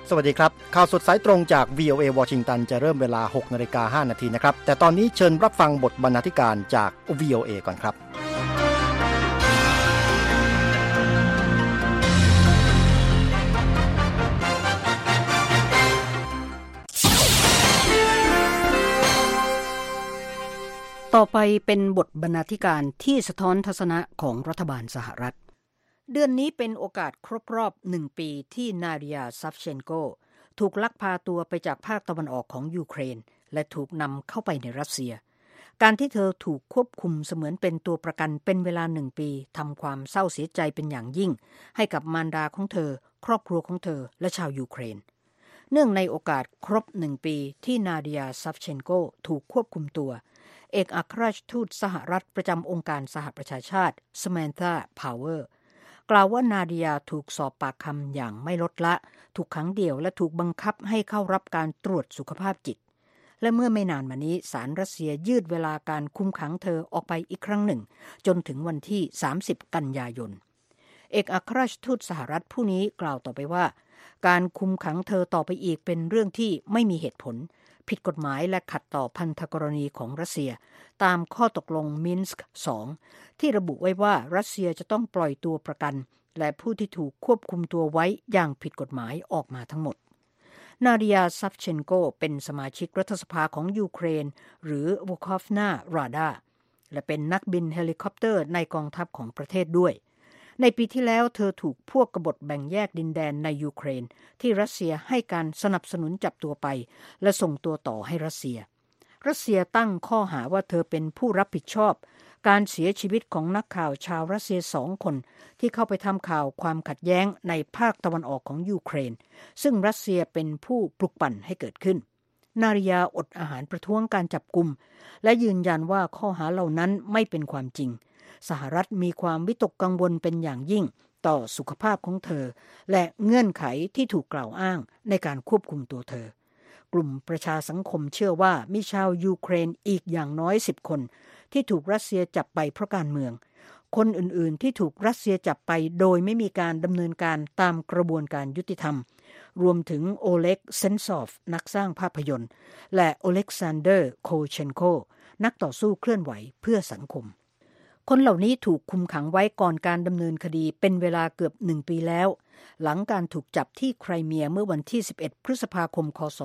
สวัสดีครับข่าวสดสายตรงจาก VOA วอชิงตันจะเริ่มเวลา 6:05 น.นะครับแต่ตอนนี้เชิญรับฟังบทบรรณาธิการจาก VOA ก่อนครับต่อไปเป็นบทบรรณาธิการที่สะท้อนทัศนะของรัฐบาลสหรัฐเดือนนี้เป็นโอกาสครบรอบ1 ปีที่นาเดีย ซัฟเชนโกถูกลักพาตัวไปจากภาคตะวันออกของยูเครนและถูกนำเข้าไปในรัสเซียการที่เธอถูกควบคุมเสมือนเป็นตัวประกันเป็นเวลา1 ปีทำความเศร้าเสียใจเป็นอย่างยิ่งให้กับมารดาของเธอครอบครัวของเธอและชาวยูเครนเนื่องในโอกาสครบ1 ปีที่นาเดีย ซัฟเชนโกถูกควบคุมตัวเอกอัครราชทูตสหรัฐประจำองค์การสหประชาชาติสแมนธา พาวเวอร์กล่าวว่านาเดียถูกสอบปากคำอย่างไม่ลดละถูกขังเดี่ยวและถูกบังคับให้เข้ารับการตรวจสุขภาพจิตและเมื่อไม่นานมานี้ศาลรัสเซียยืดเวลาการคุมขังเธอออกไปอีกครั้งหนึ่งจนถึงวันที่30 กันยายนเอกอัครราชทูตสหรัฐผู้นี้กล่าวต่อไปว่าการคุมขังเธอต่อไปอีกเป็นเรื่องที่ไม่มีเหตุผลผิดกฎหมายและขัดต่อพันธกรณีของรัสเซียตามข้อตกลงมินสก์2ที่ระบุไว้ว่ารัสเซียจะต้องปล่อยตัวประกันและผู้ที่ถูกควบคุมตัวไว้อย่างผิดกฎหมายออกมาทั้งหมดนาเดีย ซัฟเชนโกเป็นสมาชิกรัฐสภาของยูเครนหรือวูคอฟนาราดาและเป็นนักบินเฮลิคอปเตอร์ในกองทัพของประเทศด้วยในปีที่แล้วเธอถูกพวกกบฏแบ่งแยกดินแดนในยูเครนที่รัสเซียให้การสนับสนุนจับตัวไปและส่งตัวต่อให้รัสเซียตั้งข้อหาว่าเธอเป็นผู้รับผิดชอบการเสียชีวิตของนักข่าวชาวรัสเซีย2 คนที่เข้าไปทำข่าวความขัดแย้งในภาคตะวันออกของยูเครนซึ่งรัสเซียเป็นผู้ปลุกปั่นให้เกิดขึ้นนาริยาอดอาหารประท้วงการจับกุมและยืนยันว่าข้อหาเหล่านั้นไม่เป็นความจริงสหรัฐมีความวิตกกังวลเป็นอย่างยิ่งต่อสุขภาพของเธอและเงื่อนไขที่ถูกกล่าวอ้างในการควบคุมตัวเธอกลุ่มประชาสังคมเชื่อว่ามีชาวยูเครนอีกอย่างน้อย10 คนที่ถูกรัสเซียจับไปเพราะการเมืองคนอื่นๆที่ถูกรัสเซียจับไปโดยไม่มีการดำเนินการตามกระบวนการยุติธรรมรวมถึงโอเล็ก เซนซอฟนักสร้างภาพยนตร์และโอเล็กซานเดอร์ โคเชนโกนักต่อสู้เคลื่อนไหวเพื่อสังคมคนเหล่านี้ถูกคุมขังไว้ก่อนการดำเนินคดีเป็นเวลาเกือบ1 ปีแล้วหลังการถูกจับที่ไครเมียเมื่อวันที่11 พฤษภาคม คศ.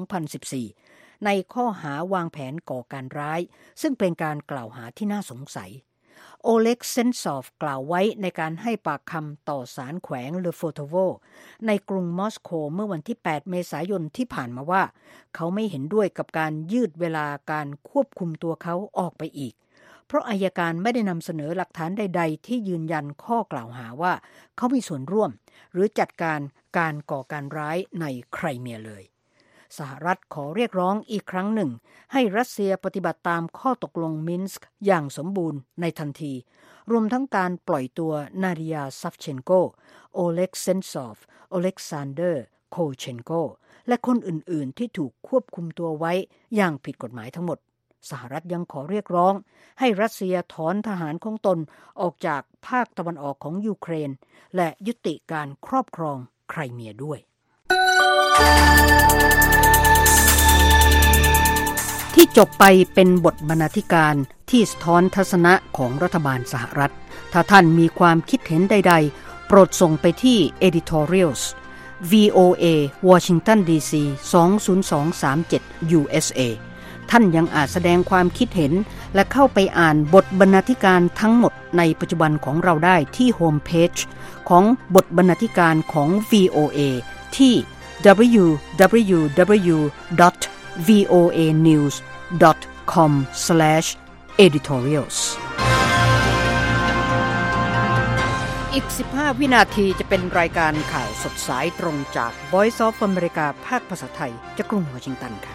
2014ในข้อหาวางแผนก่อการร้ายซึ่งเป็นการกล่าวหาที่น่าสงสัยโอเล็ก เซนซอฟกล่าวไว้ในการให้ปากคำต่อศาลแขวงเลโฟโตโวในกรุงมอสโกเมื่อวันที่8 เมษายนที่ผ่านมาว่าเขาไม่เห็นด้วยกับการยืดเวลาการควบคุมตัวเขาออกไปอีกเพราะอัยการไม่ได้นำเสนอหลักฐานใดๆที่ยืนยันข้อกล่าวหาว่าเขามีส่วนร่วมหรือจัดการก่อการร้ายในไครเมียเลยสหรัฐขอเรียกร้องอีกครั้งหนึ่งให้รัสเซียปฏิบัติตามข้อตกลงมินสก์อย่างสมบูรณ์ในทันทีรวมทั้งการปล่อยตัวนาเดีย ซัฟเชนโกโอเล็ก เซนซอฟโอเล็กซานเดอร์ โคเชนโกและคนอื่นๆที่ถูกควบคุมตัวไว้อย่างผิดกฎหมายทั้งหมดสหรัฐยังขอเรียกร้องให้รัสเซียถอนทหารของตนออกจากภาคตะวันออกของยูเครนและยุติการครอบครองไครเมียด้วยที่จบไปเป็นบทบรรณาธิการที่สะท้อนทัศนะของรัฐบาลสหรัฐถ้าท่านมีความคิดเห็นใดๆโปรดส่งไปที่ editorials VOA Washington DC 20237 USAท่านยังอาจแสดงความคิดเห็นและเข้าไปอ่านบทบรรณาธิการทั้งหมดในปัจจุบันของเราได้ที่โฮมเพจของบทบรรณาธิการของ VOA ที่ www.voanews.com/editorials อีก15 วินาทีจะเป็นรายการข่าวสดสายตรงจาก Voice of America ภาคภาษาไทยจากกรุงวอชิงตันค่ะ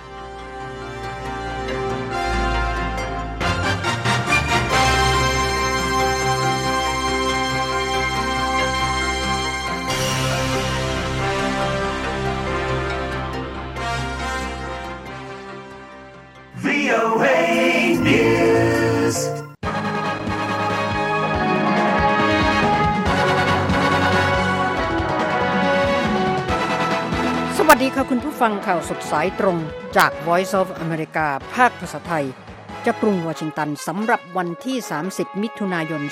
VOA News. สค่ะคุณผู้ฟังข่าวสดสายตรงจาก Voice of America ภาคภาษาไทยจากกรุงวอชิงตันสำหรับวันที่30มิถุนายน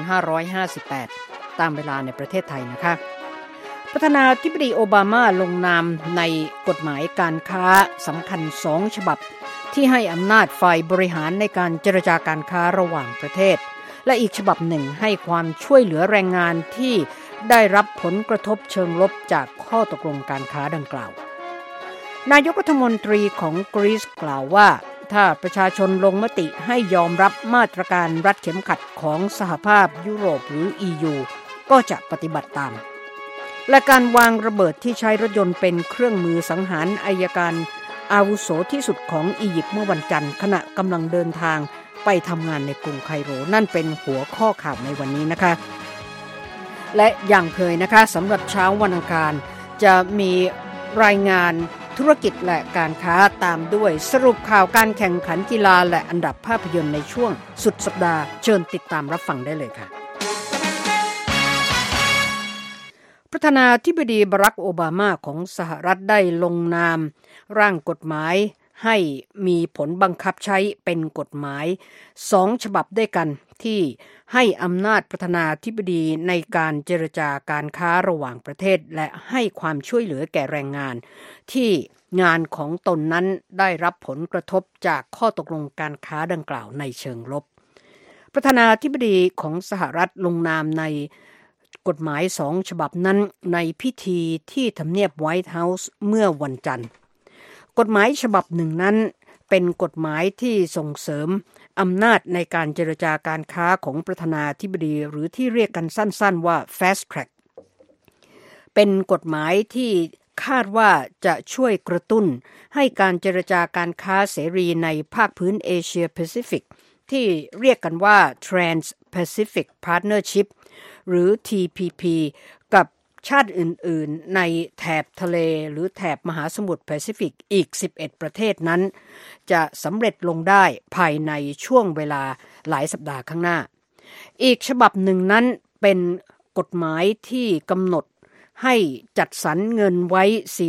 2558ตามเวลาในประเทศไทยนะคะประธานาธิบดีโอบามาลงนามในกฎหมายการค้าสำคัญ2ฉบับที่ให้อำนาจฝ่ายบริหารในการเจรจาการค้าระหว่างประเทศและอีกฉบับหนึ่งให้ความช่วยเหลือแรงงานที่ได้รับผลกระทบเชิงลบจากข้อตกลงการค้าดังกล่าวนายกรัฐมนตรีของกรีซกล่าวว่าถ้าประชาชนลงมติให้ยอมรับมาตรการรัดเข็มขัดของสหภาพยุโรปหรือ EU ก็จะปฏิบัติตามและการวางระเบิดที่ใช้รถยนต์เป็นเครื่องมือสังหารอัยการอาวุโสที่สุดของอียิปต์เมื่อวันจันทร์ขณะกำลังเดินทางไปทำงานในกรุงไคโรนั่นเป็นหัวข้อข่าวในวันนี้นะคะและอย่างเคยนะคะสำหรับเช้าวันอังคารจะมีรายงานธุรกิจและการค้าตามด้วยสรุปข่าวการแข่งขันกีฬาและอันดับภาพยนตร์ในช่วงสุดสัปดาห์เชิญติดตามรับฟังได้เลยค่ะประธานาธิบดีบารักโอบามาของสหรัฐได้ลงนามร่างกฎหมายให้มีผลบังคับใช้เป็นกฎหมาย2ฉบับด้วยกันที่ให้อำนาจประธานาธิบดีในการเจรจาการค้าระหว่างประเทศและให้ความช่วยเหลือแก่แรงงานที่งานของตนนั้นได้รับผลกระทบจากข้อตกลงการค้าดังกล่าวในเชิงลบประธานาธิบดีของสหรัฐลงนามในกฎหมาย2ฉบับนั้นในพิธีที่ทำเนียบไวท์เฮาส์เมื่อวันจันทร์กฎหมายฉบับหนึ่งนั้นเป็นกฎหมายที่ส่งเสริมอำนาจในการเจรจาการค้าของประธานาธิบดีหรือที่เรียกกันสั้นๆว่า Fast Track เป็นกฎหมายที่คาดว่าจะช่วยกระตุ้นให้การเจรจาการค้าเสรีในภาคพื้นเอเชียแปซิฟิกที่เรียกกันว่า Trans-Pacific Partnership หรือ TPP กับชาติอื่นๆในแถบทะเลหรือแถบมหาสมุทรแปซิฟิกอีก11ประเทศนั้นจะสำเร็จลงได้ภายในช่วงเวลาหลายสัปดาห์ข้างหน้าอีกฉบับหนึ่งนั้นเป็นกฎหมายที่กำหนดให้จัดสรรเงินไว้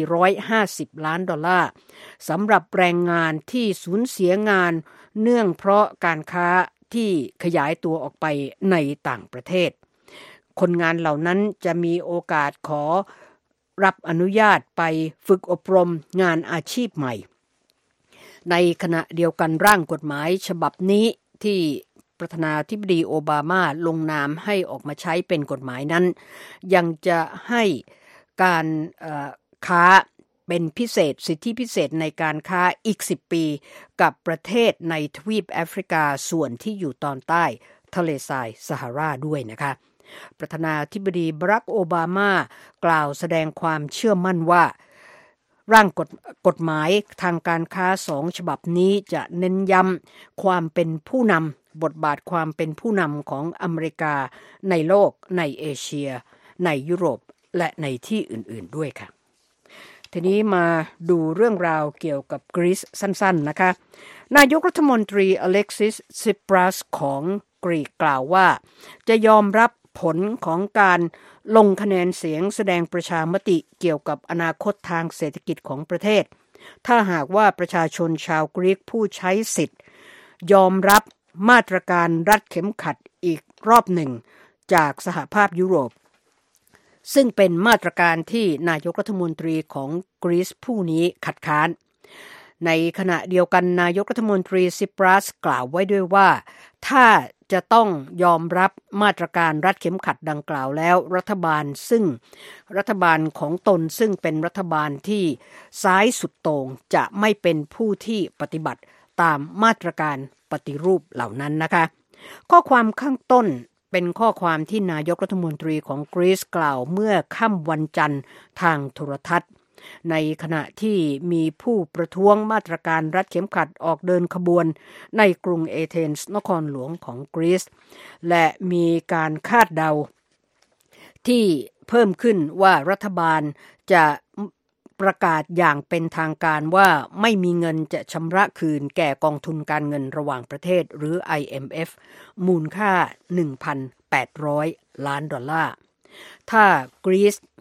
$450 ล้านสำหรับแรงงานที่สูญเสียงานเนื่องเพราะการค้าที่ขยายตัวออกไปในต่างประเทศคนงานเหล่านั้นจะมีโอกาสขอรับอนุญาตไปฝึกอบรมงานอาชีพใหม่ในขณะเดียวกันร่างกฎหมายฉบับนี้ที่ประธานาธิบดีโอบามาลงนามให้ออกมาใช้เป็นกฎหมายนั้นยังจะให้การค้าเป็นพิเศษสิทธิพิเศษในการค้าอีก10ปีกับประเทศในทวีปแอฟริกาส่วนที่อยู่ตอนใต้ทะเลทรายซาฮาราด้วยนะคะประธานาธิบดีบารักโอบามากล่าวแสดงความเชื่อมั่นว่าร่างกฎหมายทางการค้า2ฉบับนี้จะเน้นย้ำความเป็นผู้นำบทบาทความเป็นผู้นำของอเมริกาในโลกในเอเชียในยุโรปและในที่อื่นๆด้วยค่ะทีนี้มาดูเรื่องราวเกี่ยวกับกรีซสั้นๆนะคะนายกรัฐมนตรีอเล็กซิส ซิปรัสของกรีกกล่าวว่าจะยอมรับผลของการลงคะแนนเสียงแสดงประชามติเกี่ยวกับอนาคตทางเศรษฐกิจของประเทศถ้าหากว่าประชาชนชาวกรีกผู้ใช้สิทธิ์ยอมรับมาตรการรัดเข็มขัดอีกรอบหนึ่งจากสหภาพยุโรปซึ่งเป็นมาตรการที่นายกรัฐมนตรีของกรีซผู้นี้คัดค้านในขณะเดียวกันนายกรัฐมนตรีซิปรัสกล่าวไว้ด้วยว่าถ้าจะต้องยอมรับมาตรการรัดเข็มขัดดังกล่าวแล้วรัฐบาลของตนซึ่งเป็นรัฐบาลที่ซ้ายสุดโต่งจะไม่เป็นผู้ที่ปฏิบัติตามมาตรการปฏิรูปเหล่านั้นนะคะข้อความข้างต้นเป็นข้อความที่นายกรัฐมนตรีของกรีซกล่าวเมื่อค่ำวันจันทร์ทางโทรทัศน์ในขณะที่มีผู้ประท้วงมาตรการรัดเข็มขัดออกเดินขบวนในกรุงเอเธนส์นครหลวงของกรีซและมีการคาดเดาที่เพิ่มขึ้นว่ารัฐบาลจะประกาศอย่างเป็นทางการว่าไม่มีเงินจะชำระคืนแก่กองทุนการเงินระหว่างประเทศหรือ IMF มูลค่า $1,800 ล้านถ้ากรีซ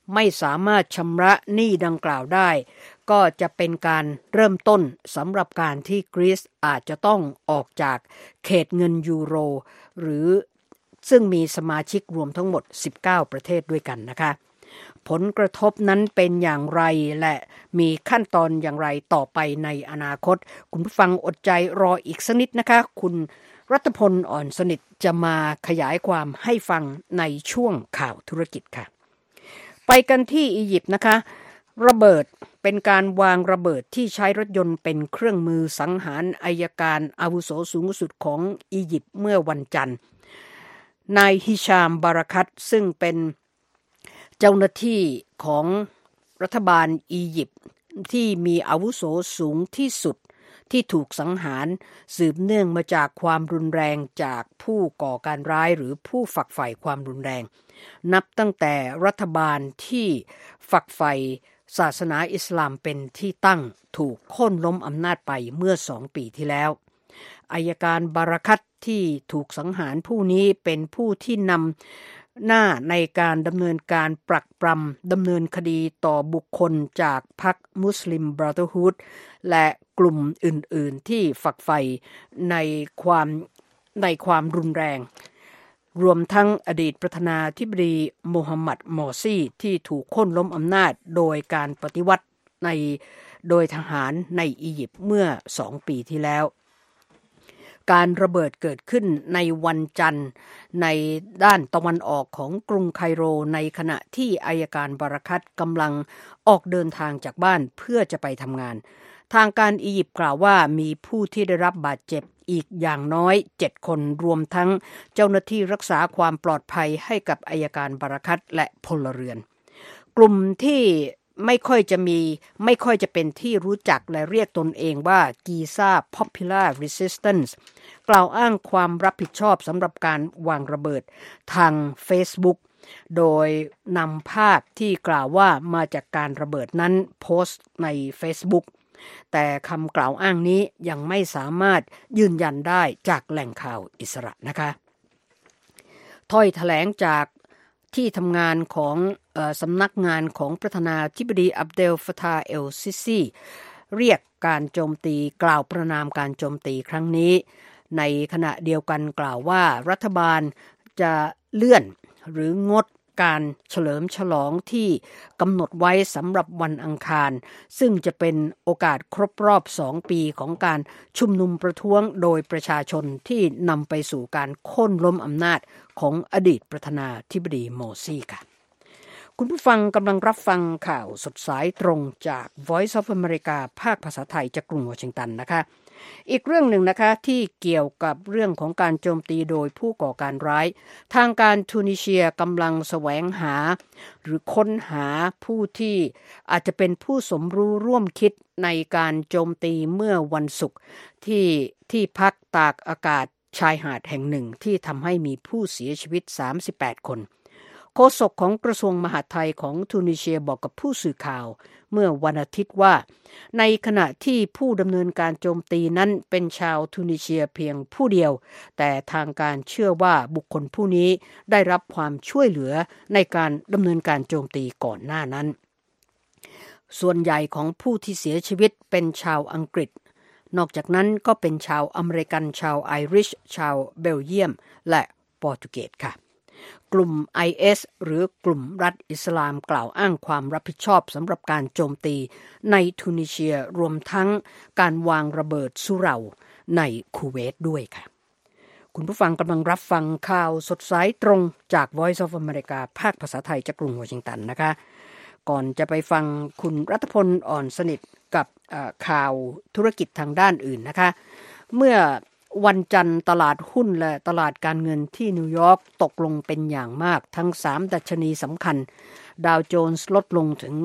ไม่สามารถชำระหนี้ดังกล่าวได้ก็จะเป็นการเริ่มต้นสำหรับการที่กรีซอาจจะต้องออกจากเขตเงินยูโรหรือซึ่งมีสมาชิกรวมทั้งหมด19ประเทศด้วยกันนะคะผลกระทบนั้นเป็นอย่างไรและมีขั้นตอนอย่างไรต่อไปในอนาคตคุณผู้ฟังอดใจรออีกสักนิดนะคะคุณรัตพลอ่อนสนิทจะมาขยายความให้ฟังในช่วงข่าวธุรกิจค่ะไปกันที่อียิปต์นะคะระเบิดเป็นการวางระเบิดที่ใช้รถยนต์เป็นเครื่องมือสังหารอัยการอาวุโสสูงสุดของอียิปต์เมื่อวันจันทร์นายฮิชามบาราคัตซึ่งเป็นเจ้าหน้าที่ของรัฐบาลอียิปต์ที่มีอาวุโสสูงที่สุดที่ถูกสังหารสืบเนื่องมาจากความรุนแรงจากผู้ก่อการร้ายหรือผู้ฝักใฝ่ความรุนแรงนับตั้งแต่รัฐบาลที่ฝักใฝ่ศาสนาอิสลามเป็นที่ตั้งถูกโค่นล้มอำนาจไปเมื่อ2 ปีที่แล้วอัยการบาราคัตที่ถูกสังหารผู้นี้เป็นผู้ที่นำหน้าในการดำเนินการปรักปรำดำเนินคดีต่อบุคคลจากพรรคมุสลิมบราเธอร์ฮูดและกลุ่มอื่นๆที่ฝักใฝ่ในความรุนแรงรวมทั้งอดีตประธานาธิบดีโมฮัมหมัดมอร์ซีที่ถูกโค่นล้มอำนาจโดยการปฏิวัติโดยทหารในอียิปต์เมื่อ2 ปีที่แล้วการระเบิดเกิดขึ้นในวันจันทร์ในด้านตะวันออกของกรุงไคโรในขณะที่อัยการบาราคัตกำลังออกเดินทางจากบ้านเพื่อจะไปทำงานทางการอียิปต์กล่าวว่ามีผู้ที่ได้รับบาดเจ็บอีกอย่างน้อย7 คนรวมทั้งเจ้าหน้าที่รักษาความปลอดภัยให้กับอัยการบาราคัตและพลเรือนกลุ่มที่ไม่ค่อยจะเป็นที่รู้จักและเรียกตนเองว่ากีซ่า Popular Resistance กล่าวอ้างความรับผิดชอบสำหรับการวางระเบิดทาง Facebook โดยนำภาพที่กล่าวว่ามาจากการระเบิดนั้นโพสต์ใน Facebook แต่คำกล่าวอ้างนี้ยังไม่สามารถยืนยันได้จากแหล่งข่าวอิสระนะคะถ้อยแถลงจากที่ทำงานของสำนักงานของประธานาธิบดีอับเดล ฟะทาห์ เอล ซิซีเรียกการโจมตีกล่าวประณามการโจมตีครั้งนี้ในขณะเดียวกันกล่าวว่ารัฐบาลจะเลื่อนหรืองดการเฉลิมฉลองที่กำหนดไว้สำหรับวันอังคารซึ่งจะเป็นโอกาสครบรอบ2 ปีของการชุมนุมประท้วงโดยประชาชนที่นำไปสู่การโค่นล้มอำนาจของอดีตประธานาธิบดีโมร์ซีค่ะคุณผู้ฟังกำลังรับฟังข่าวสดสายตรงจาก Voice of America ภาคภาษาไทยจากกรุงวอชิงตันนะคะอีกเรื่องหนึ่งนะคะที่เกี่ยวกับเรื่องของการโจมตีโดยผู้ก่อการร้ายทางการทูนิเซียกำลังแสวงหาหรือค้นหาผู้ที่อาจจะเป็นผู้สมรู้ร่วมคิดในการโจมตีเมื่อวันศุกร์ที่พักตากอากาศชายหาดแห่งหนึ่งที่ทำให้มีผู้เสียชีวิต38 คนโฆษกของกระทรวงมหาดไทยของทูนิเซียบอกกับผู้สื่อข่าวเมื่อวันอาทิตย์ว่าในขณะที่ผู้ดำเนินการโจมตีนั้นเป็นชาวทูนิเซียเพียงผู้เดียวแต่ทางการเชื่อว่าบุคคลผู้นี้ได้รับความช่วยเหลือในการดำเนินการโจมตีก่อนหน้านั้นส่วนใหญ่ของผู้ที่เสียชีวิตเป็นชาวอังกฤษนอกจากนั้นก็เป็นชาวอเมริกันชาวไอริชชาวเบลเยียมและโปรตุเกสค่ะกลุ่ม IS หรือกลุ่มรัฐอิสลามกล่าวอ้างความรับผิดชอบสำหรับการโจมตีในทูนิเซียรวมทั้งการวางระเบิดสุเหร่าในคูเวตด้วยค่ะคุณผู้ฟังกำลังรับฟังข่าวสดสายตรงจาก Voice of America ภาคภาษาไทยจากกรุงวอชิงตันนะคะก่อนจะไปฟังคุณรัตพลอ่อนสนิทกับข่าวธุรกิจทางด้านอื่นนะคะเมื่อวันจันทร์ตลาดหุ้นและตลาดการเงินที่นิวยอร์กตกลงเป็นอย่างมากทั้ง3ดัชนีสำคัญดาวโจนส์ลดลงถึง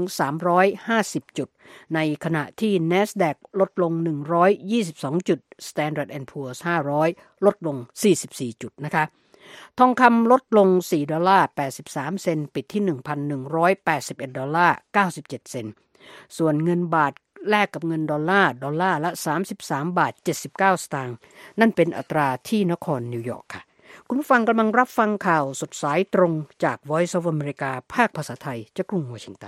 350 จุดในขณะที่ NASDAQ ลดลง122 จุด Standard & Poor's 500ลดลง44 จุดนะคะทองคำลดลง$4.83 เซนต์ปิดที่ $1,181.97 เซนต์ส่วนเงินบาทแลกกับเงินดอลลาร์ละ$33.79 นั่นเป็นอัตราที่นครนิวยอร์กค่ะคุณผู้ฟังกำลังรับฟังข่าวสดสายตรงจาก Voice of America ภาคภาษาไทยจากกรุงวอชิงตัน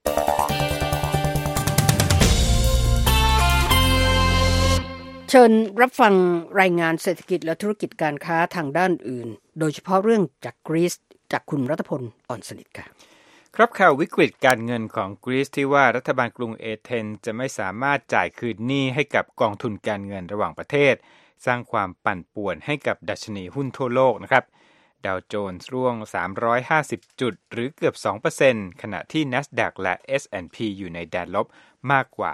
เชิญรับฟังรายงานเศรษฐกิจและธุรกิจการค้าทางด้านอื่นโดยเฉพาะเรื่องจากกรีซจากคุณรัตพล อ่อนสนิทค่ะครับข่าววิกฤตการเงินของกรีซที่ว่ารัฐบาลกรุงเอเธนจะไม่สามารถจ่ายคืนหนี้ให้กับกองทุนการเงินระหว่างประเทศสร้างความปั่นป่วนให้กับดัชนีหุ้นทั่วโลกนะครับดาวโจนส์ร่วง350จุดหรือเกือบ 2% ขณะที่ NASDAQ และ S&P อยู่ในแดนลบมากกว่า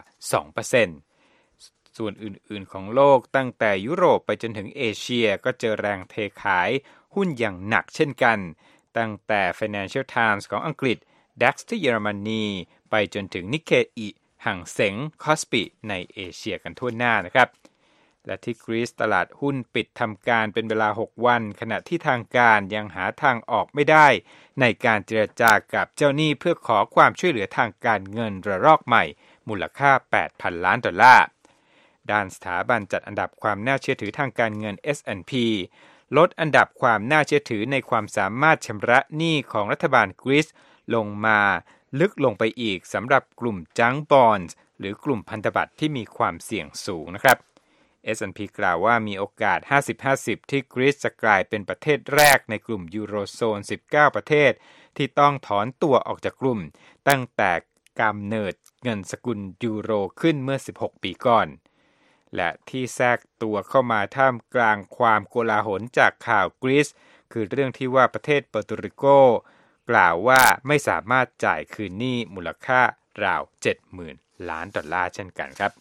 2%ส่วนอื่นๆของโลกตั้งแต่ยุโรปไปจนถึงเอเชียก็เจอแรงเทขายหุ้นอย่างหนักเช่นกันตั้งแต่ Financial Times ของอังกฤษ DAX ที่เยอรมนีไปจนถึงนิกเกอิหั่งเส็งคอสปิในเอเชียกันทั่วหน้านะครับและที่กรีซตลาดหุ้นปิดทำการเป็นเวลา6วันขณะที่ทางการยังหาทางออกไม่ได้ในการเจรจากับเจ้าหนี้เพื่อขอความช่วยเหลือทางการเงินระลอกใหม่มูลค่า $8,000 ล้านด้านสถาบันจัดอันดับความน่าเชื่อถือทางการเงิน S&P ลดอันดับความน่าเชื่อถือในความสามารถชำระหนี้ของรัฐบาลกรีซลงมาลึกลงไปอีกสำหรับกลุ่มจังก์บอนด์หรือกลุ่มพันธบัตรที่มีความเสี่ยงสูงนะครับ S&P กล่าวว่ามีโอกาส 50-50 ที่กรีซจะกลายเป็นประเทศแรกในกลุ่มยูโรโซน 19 ประเทศที่ต้องถอนตัวออกจากกลุ่มตั้งแต่กำเนิดเงินสกุลยูโรขึ้นเมื่อ 16 ปีก่อนและที่แทรกตัวเข้ามาท่ามกลางความโกลาหลจากข่าวกรีซคือเรื่องที่ว่าประเทศเปอร์โตริโกกล่าวว่าไม่สามารถจ่ายคืนหนี้มูลค่าราว $70,000 ล้านเช่นกันครับ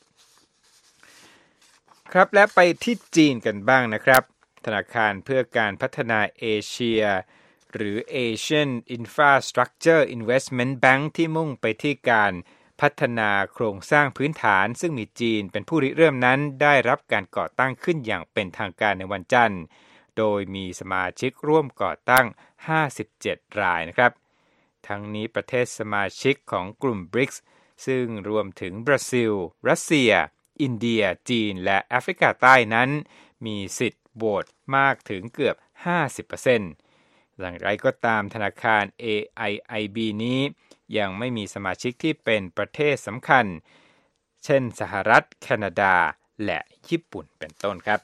ครับและไปที่จีนกันบ้างนะครับธนาคารเพื่อการพัฒนาเอเชียหรือ Asian Infrastructure Investment Bank ที่มุ่งไปที่การพัฒนาโครงสร้างพื้นฐานซึ่งมีจีนเป็นผู้ริเริ่มนั้นได้รับการก่อตั้งขึ้นอย่างเป็นทางการในวันจันทร์โดยมีสมาชิกร่วมก่อตั้ง57รายนะครับทั้งนี้ประเทศสมาชิกของกลุ่ม BRICS ซึ่งรวมถึงบราซิลรัสเซียอินเดียจีนและแอฟริกาใต้นั้นมีสิทธิ์โหวตมากถึงเกือบ 50% อย่างไรก็ตามธนาคาร AIIB นี้ยังไม่มีสมาชิกที่เป็นประเทศสำคัญเช่นสหรัฐแคนาดาและญี่ปุ่นเป็นต้นครับ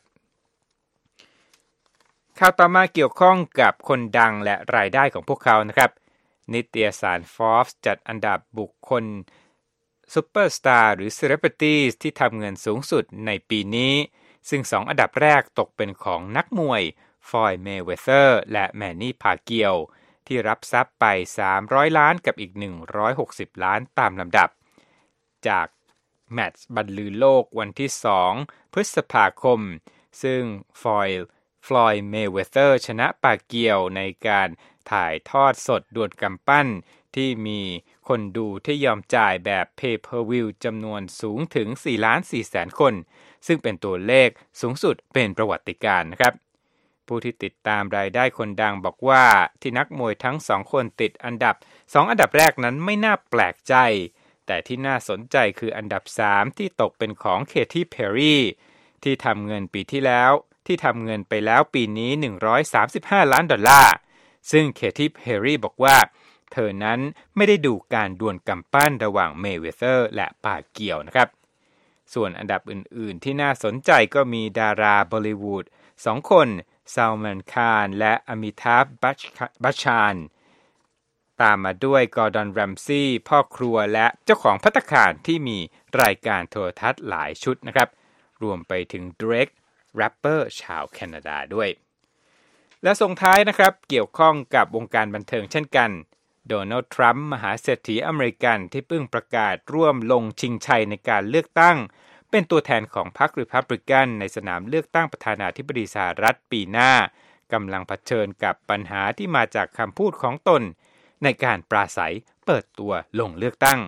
ข่าวต่อมาเกี่ยวข้องกับคนดังและรายได้ของพวกเขานะครับนิตยสาร Forbes จัดอันดับบุคคลซุปเปอร์สตาร์หรือ Celebrities ที่ทำเงินสูงสุดในปีนี้ซึ่ง2อันดับแรกตกเป็นของนักมวยฟลอยด์ เมย์เวเธอร์และแมนนี่ พาเกียวที่รับทรัพย์ไป300ล้านกับอีก160ล้านตามลำดับจากแมตช์บรรลือโลกวันที่2พฤษภาคมซึ่งฟลอยด์ เมย์เวเธอร์ชนะปาเกียวในการถ่ายทอดสดดวลกำปั้นที่มีคนดูที่ยอมจ่ายแบบ Pay Per View จำนวนสูงถึง 4,400,000 คนซึ่งเป็นตัวเลขสูงสุดเป็นประวัติการณ์นะครับผู้ที่ติดตามรายได้คนดังบอกว่าที่นักมวยทั้ง2คนติดอันดับ2อันดับแรกนั้นไม่น่าแปลกใจแต่ที่น่าสนใจคืออันดับ3ที่ตกเป็นของเคที่เพร์รี่ที่ทำเงินไปแล้วปีนี้$135 ล้านซึ่งเคที่เพร์รี่บอกว่าเธอนั้นไม่ได้ดูการดวลกำปั้นระหว่างเมย์เวเธอร์และปาเกียวนะครับส่วนอันดับอื่นๆที่น่าสนใจก็มีดาราบอลลีวูด2คนซาลแมน คาร์และอมิทาฟ บัชชานตามมาด้วยกอร์ดอน แรมซี่พ่อครัวและเจ้าของภัตตาคารที่มีรายการโทรทัศน์หลายชุดนะครับรวมไปถึงเดรกแรปเปอร์ชาวแคนาดาด้วยและส่งท้ายนะครับเกี่ยวข้องกับวงการบันเทิงเช่นกันโดนัลด์ทรัมป์มหาเศรษฐีอเมริกันที่เพิ่งประกาศร่วมลงชิงชัยในการเลือกตั้งเป็นตัวแทนของพรรครีพับลิกันในสนามเลือกตั้งประธานาธิบดีสหรัฐปีหน้ากำลังเผชิญกับปัญหาที่มาจากคำพูดของตนในการปราศัยเปิดตัวลงเลือกตั้ง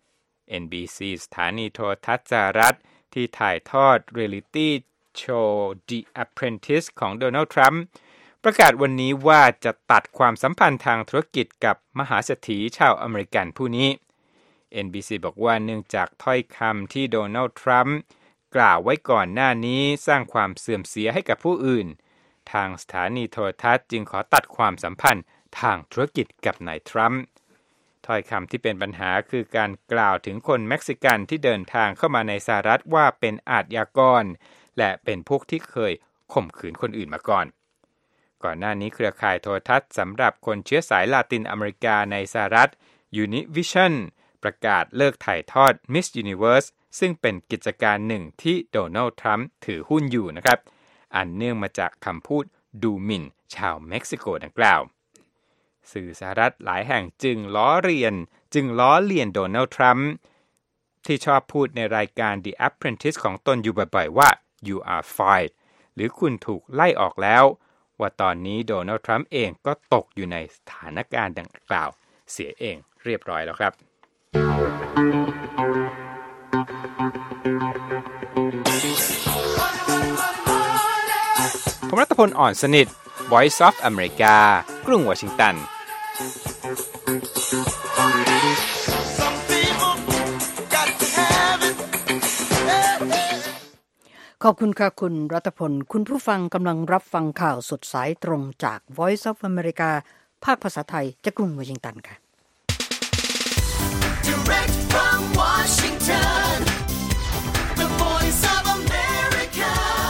NBC สถานีโทรทัศน์สหรัฐที่ถ่ายทอดเรียลิตี้โชว์ The Apprentice ของโดนัลด์ทรัมป์ประกาศวันนี้ว่าจะตัดความสัมพันธ์ทางธุรกิจกับมหาเศรษฐีชาวอเมริกันผู้นี้ NBC บอกว่าเนื่องจากถ้อยคำที่โดนัลด์ทรัมป์กล่าวไว้ก่อนหน้านี้สร้างความเสื่อมเสียให้กับผู้อื่นทางสถานีโทรทัศน์จึงขอตัดความสัมพันธ์ทางธุรกิจกับนายทรัมป์ถ้อยคำที่เป็นปัญหาคือการกล่าวถึงคนเม็กซิกันที่เดินทางเข้ามาในสหรัฐว่าเป็นอาชญากรและเป็นพวกที่เคยข่มขืนคนอื่นมาก่อนหน้านี้เครือข่ายโทรทัศน์สำหรับคนเชื้อสายลาตินอเมริกาในสหรัฐ Univision ประกาศเลิกถ่ายทอด Miss Universe ซึ่งเป็นกิจการหนึ่งที่โดนัลด์ทรัมป์ถือหุ้นอยู่นะครับอันเนื่องมาจากคำพูดดูหมิ่นชาวเม็กซิโกดังกล่าวสื่อสหรัฐหลายแห่งจึงล้อเลียนโดนัลด์ทรัมป์ที่ชอบพูดในรายการ The Apprentice ของตนอยู่บ่อยๆว่า you are fired หรือคุณถูกไล่ออกแล้วว่าตอนนี้โดนัลด์ทรัมป์เองก็ตกอยู่ในสถานการณ์ดังกล่าวเสียเองเรียบร้อยแล้วครับผมรัตพลอ่อนสนิท Voice of America กรุงวอชิงตันขอบคุณค่ะคุณรัตพลคุณผู้ฟังกำลังรับฟังข่าวสดสายตรงจาก Voice of America ภาคภาษาไทยจากกรุงวอชิงตันค่ะ Direct from Washington, the Voice of America,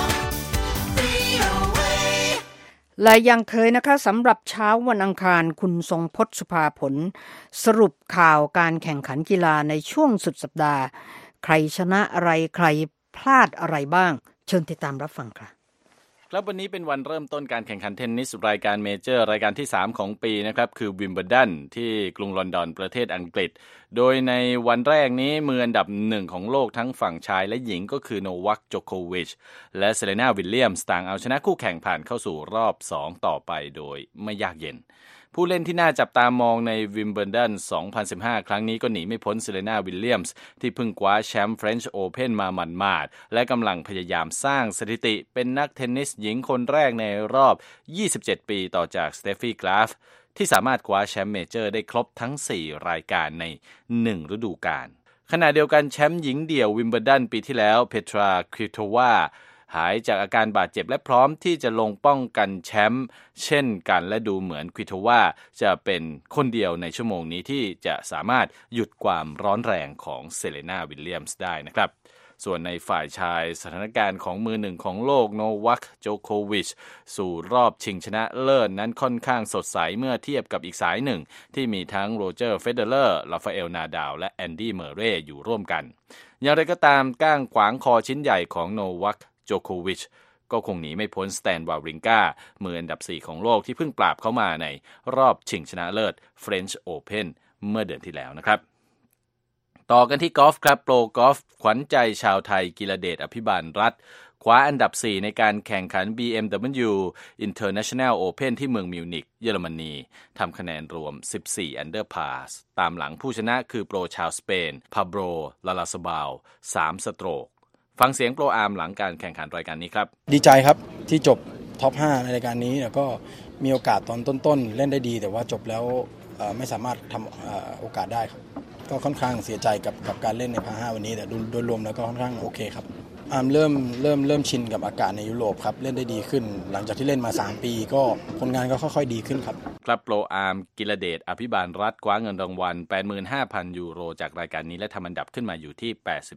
VOA. และยังเคยนะคะสำหรับเช้าวันอังคารคุณทรงพจน์สุภาผลสรุปข่าวการแข่งขันกีฬาในช่วงสุดสัปดาห์ใครชนะอะไรใครพลาดอะไรบ้างเชิญติดตามรับฟังค่ะครับวันนี้เป็นวันเริ่มต้นการแข่งขันเทนนิสรายการเมเจอร์รายการที่3ของปีนะครับคือวิมเบิลดันที่กรุงลอนดอนประเทศอังกฤษโดยในวันแรกนี้มืออันดับ1ของโลกทั้งฝั่งชายและหญิงก็คือโนวัคโจโควิชและเซเรนาวิลเลียมส์ต่างเอาชนะคู่แข่งผ่านเข้าสู่รอบ2ต่อไปโดยไม่ยากเย็นผู้เล่นที่น่าจับตามองในวิมเบิลดัน 2015 ครั้งนี้ก็หนีไม่พ้นเซเรนาวิลเลียมส์ที่เพิ่งคว้าแชมป์เฟรนช์โอเพ่นมาหมาดๆและกำลังพยายามสร้างสถิติเป็นนักเทนนิสหญิงคนแรกในรอบ 27 ปีต่อจากสเตฟฟี่กราฟที่สามารถคว้าแชมป์เมเจอร์ได้ครบทั้ง 4 รายการใน 1 ฤดูกาลขณะเดียวกันแชมป์หญิงเดี่ยววิมเบิลดันปีที่แล้วเพตราควิโตวาหายจากอาการบาดเจ็บและพร้อมที่จะลงป้องกันแชมป์เช่นกันและดูเหมือนควิโตวาจะเป็นคนเดียวในชั่วโมงนี้ที่จะสามารถหยุดความร้อนแรงของเซเลนาวิลเลียมส์ได้นะครับส่วนในฝ่ายชายสถานการณ์ของมือหนึ่งของโลกโนวัคโจโควิชสู่รอบชิงชนะเลิศนั้นค่อนข้างสดใสเมื่อเทียบกับอีกสายหนึ่งที่มีทั้งโรเจอร์เฟเดเลอร์ราฟาเอลนาดาลและแอนดี้เมอร์เรย์อยู่ร่วมกันอย่างไรก็ตามก้างขวางคอชิ้นใหญ่ของโนวัคโจโควิชก็คงหนีไม่พ้นสแตนวาวริงกามืออันดับ4ของโลกที่เพิ่งปราบเข้ามาในรอบชิงชนะเลิศ French Open เมื่อเดือนที่แล้วนะครับต่อกันที่กอล์ฟครับโปรกอล์ฟขวัญใจชาวไทยกิรเดชอภิบาลรัตน์คว้าอันดับ4ในการแข่งขัน BMW International Open ที่เมืองมิวนิกเยอรมนีทำคะแนนรวม14 Under Par ตามหลังผู้ชนะคือโปรชาวสเปนพาโบรลาลาซาบาล3 สโตรกฟังเสียงโปรอาร์มหลังการแข่งขันรายการนี้ครับดีใจครับที่จบท็อป5ในรายการนี้แล้วก็มีโอกาสตอนต้นๆเล่นได้ดีแต่ว่าจบแล้วไม่สามารถทำโอกาสได้ครับก็ค่อนข้างเสียใจกับการเล่นในพา5วันนี้แต่โดยรวมแล้วก็ค่อนข้างโอเคครับอาร์มเริ่มชินกับอากาศในยุโรปครับเล่นได้ดีขึ้นหลังจากที่เล่นมา3ปีก็ผลงานก็ค่อยๆดีขึ้นครับครับโปรอาร์มกิรเดชอภิบาลรัตน์คว้าเงินรางวัล 85,000 ยูโรจากรายการนี้และทำอันดับขึ้นมาอยู่ที่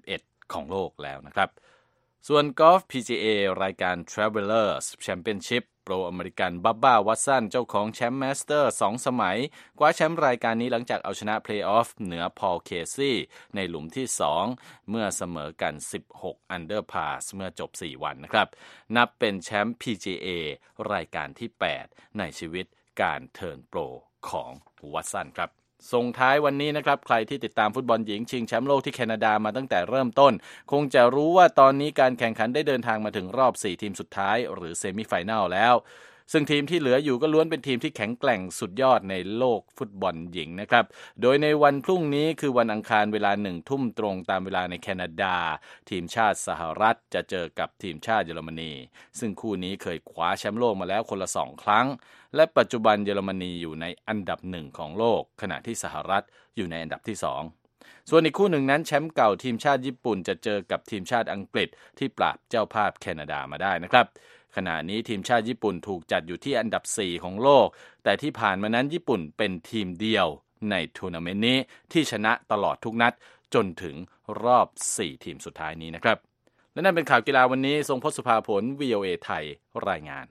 81ของโลกแล้วนะครับส่วนกอล์ฟ PGA รายการ Travelers Championship โปรอเมริกันบับบ้าวัตสันเจ้าของแชมป์มาสเตอร์2สมัยคว้าแชมป์รายการนี้หลังจากเอาชนะเพลย์ออฟเหนือพอลเคซี่ในหลุมที่2เมื่อเสมอกัน16 Under Par เมื่อจบ4วันนะครับนับเป็นแชมป์ PGA รายการที่8ในชีวิตการเทิร์นโปรของวัตสันครับส่งท้ายวันนี้นะครับใครที่ติดตามฟุตบอลหญิงชิงแชมป์โลกที่แคนาดามาตั้งแต่เริ่มต้นคงจะรู้ว่าตอนนี้การแข่งขันได้เดินทางมาถึงรอบ4ทีมสุดท้ายหรือเซมิไฟแนลแล้วซึ่งทีมที่เหลืออยู่ก็ล้วนเป็นทีมที่แข็งแกร่งสุดยอดในโลกฟุตบอลหญิงนะครับโดยในวันพรุ่งนี้คือวันอังคารเวลา 1 ทุ่มตรงตามเวลาในแคนาดาทีมชาติสหรัฐจะเจอกับทีมชาติเยอรมนีซึ่งคู่นี้เคยคว้าแชมป์โลกมาแล้วคนละ2ครั้งและปัจจุบันเยอรมนีอยู่ในอันดับ1ของโลกขณะที่สหรัฐอยู่ในอันดับที่2 ส่วนอีกคู่หนึ่งนั้นแชมป์เก่าทีมชาติญี่ปุ่นจะเจอกับทีมชาติอังกฤษที่ปราบเจ้าภาพแคนาดามาได้นะครับขณะนี้ทีมชาติญี่ปุ่นถูกจัดอยู่ที่อันดับ4ของโลกแต่ที่ผ่านมานั้นญี่ปุ่นเป็นทีมเดียวในทัวร์นาเมนต์นี้ที่ชนะตลอดทุกนัดจนถึงรอบ4ทีมสุดท้ายนี้นะครับและนั่นเป็นข่าวกีฬาวันนี้ทรงพจน์สุภาผล VOA ไทยรายงาน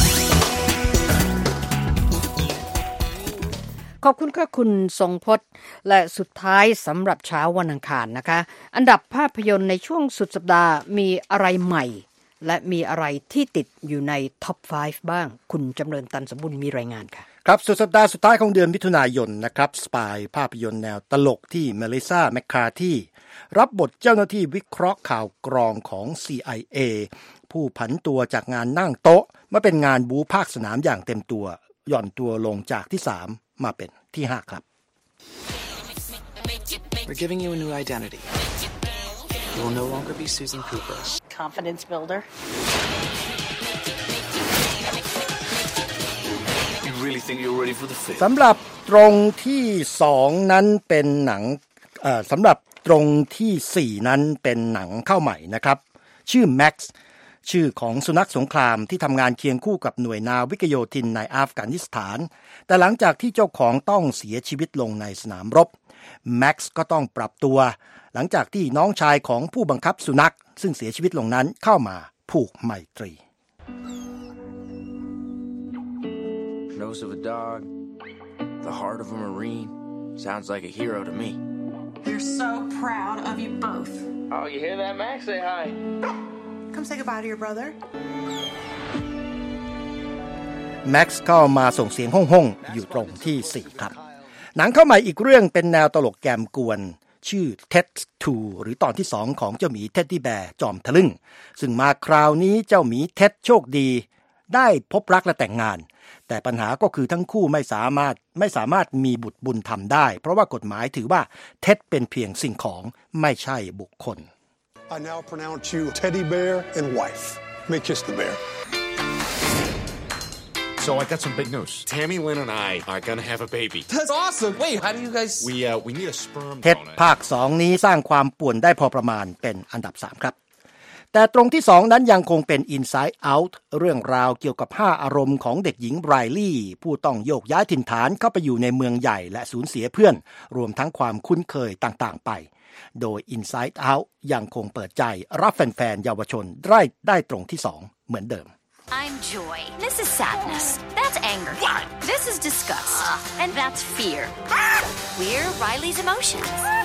ขอบคุณค่ะคุณทรงพจน์และสุดท้ายสำหรับเช้าวันอังคารนะคะอันดับภาพยนตร์ในช่วงสุดสัปดาห์มีอะไรใหม่และมีอะไรที่ติดอยู่ในท็อป 5 บ้างคุณจำเริญตันสมบูรณ์มีรายงานค่ะครับสุดสัปดาห์สุดท้ายของเดือนมิถุนายนนะครับสปายภาพยนตร์แนวตลกที่เมลิซาแมคคาร์ธีรับบทเจ้าหน้าที่วิเคราะห์ข่าวกรองของ CIA ผู้ผันตัวจากงานนั่งโต๊ะมาเป็นงานบู๊ภาคสนามอย่างเต็มตัวหย่อนตัวลงจากที่3มาเป็นที่5ครับ We're giving you a new identity. You will no longer be Susan Cooper. Confidence builder. You really think you're ready for the fit? สำหรับตรงที่2นั้นเป็นหนังสำหรับตรงที่4นั้นเป็นหนังเข้าใหม่นะครับชื่อ Max ชื่อของสุนัขสงครามที่ทำงานเคียงคู่กับหน่วยนาวิกโยธินในอัฟกานิสถานแต่หลังจากที่เจ้าของต้องเสียชีวิตลงในสนามรบแม็กซ์ก็ต้องปรับตัวหลังจากที่น้องชายของผู้บังคับสุนัขซึ่งเสียชีวิตลงนั้นเข้ามาผูกไมตรี Nose of a dog, the heart of a Marine. Sounds like a hero to me. We're so proud of you both. Oh, you hear that, Max? Say hi. Come say goodbye to your brother. แม็กซ์เข้ามาส่งเสียงห้องๆอยู่ตรงที่4ครับหนังเข้าใหม่อีกเรื่องเป็นแนวตลกแกมกวนชื่อ Ted 2 หรือตอนที่2ของเจ้าหมีเท็ดดี้แบร์จอมทะลึ่งซึ่งมาคราวนี้เจ้าหมีเท็ดโชคดีได้พบรักและแต่งงานแต่ปัญหาก็คือทั้งคู่ไม่สามารถมีบุตรบุญธรรมได้เพราะว่ากฎหมายถือว่าเท็ดเป็นเพียงสิ่งของไม่ใช่บุคคล I now pronounce you teddy bear and wife. May kiss the bear. So I got some big news. Tammy Lynn and I are gonna have a baby. That's awesome. Wait, how do you guys... We need a sperm เท็ด donor. ภาค2นี้สร้างความป่วนได้พอประมาณเป็นอันดับ3ครับแต่ตรงที่2นั้นยังคงเป็น Inside Out เรื่องราวเกี่ยวกับ5อารมณ์ของเด็กหญิงไบรลี่ผู้ต้องโยกย้ายถิ่นฐานเข้าไปอยู่ในเมืองใหญ่และสูญเสียเพื่อนรวมทั้งความคุ้นเคยต่างๆไปโดย Inside Out ยังคงเปิดใจรับแฟนๆเยาวชนได้ตรงที่2เหมือนเดิม I'm joy. This is sadness. That's anger. What? This is disgust. And that's fear. We're Riley's emotions.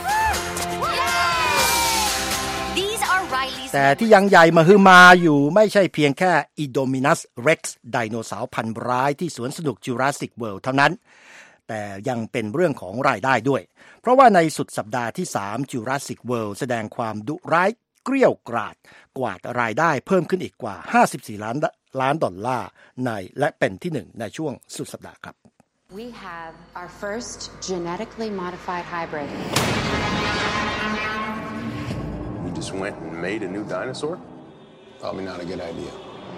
These are Riley's แต่ที่ยังใหญ่มหึมาอยู่ไม่ใช่เพียงแค่ Indominus Rex ไดโนเสาร์พันธุ์ร้ายที่สวนสนุก Jurassic World เท่านั้นแต่ยังเป็นเรื่องของรายได้ด้วยเพราะว่าในสุดสัปดาห์ที่3 Jurassic World แสดงความดุร้ายเกรี้ยวกราดกวาดรายได้เพิ่มขึ้นอีกกว่า54ล้านดอลลาร์และเป็นที่1ในช่วงสุดสัปดาห์ครับ We have our first genetically modified hybrid. We just went and made a new dinosaur? Probably not a good idea.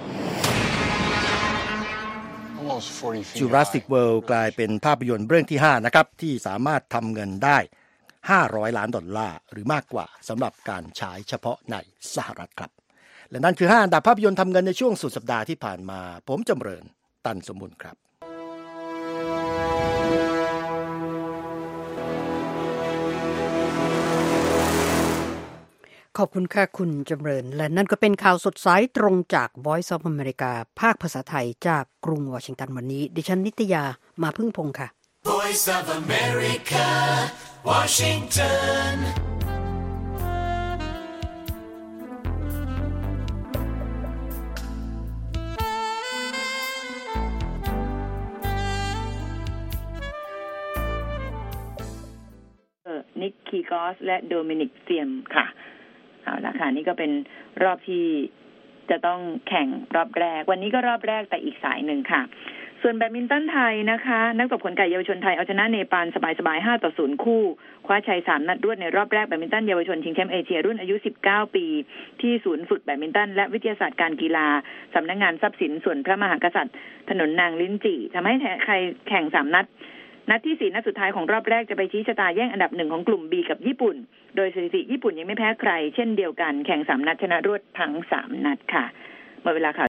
Almost 40 feet Jurassic high. World กลายเป็นภาพยนตร์เรื่องที่5นะครับที่สามารถทำเงินได้$500 ล้านหรือมากกว่าสำหรับการฉายเฉพาะในสหรัฐครับและนั่นคือ5อันดับภาพยนตร์ทำเงินในช่วงสุดสัปดาห์ที่ผ่านมาผมจำเริญตันสมบูรณ์ครับขอบคุณค่ะคุณจำเริญและนั่นก็เป็นข่าวสดสายตรงจาก Voice of America ภาคภาษาไทยจากกรุงวอชิงตันวันนี้ดิฉันนิตยามาพึ่งพงษ์ค่ะ Voice of America Washington นิกคีกอสและโดมินิกเซียมค่ะเอาละค่ะนี่ก็เป็นรอบที่จะต้องแข่งรอบแรกวันนี้ก็รอบแรกแต่อีกสายหนึ่งค่ะส่วนแบดมินตันไทยนะคะนักตบขนไก่เยาวชนไทยเอาชนะเนปาลสบายๆ5-0คู่คว้าชัย3นัดรวดในรอบแรกแบดมินตันเยาวชนชิงแชมป์เอเชียรุ่นอายุ19ปีที่ศูนย์ฝึกแบดมินตันและวิทยาศาสตร์การกีฬาสำนักงานทรัพย์สินส่วนพระมหากษัตริย์ถนนนางลิ้นจี่ทำให้ใครแข่ง3นัดนัดที่4นัดสุดท้ายของรอบแรกจะไปชี้ชะตาแย่งอันดับ1ของกลุ่ม B กับญี่ปุ่นโดยสถิติญี่ปุ่นยังไม่แพ้ใครเช่นเดียวกันแข่ง3นัดชนะรวดทั้ง3นัดค่ะหมดเวลาค่ะ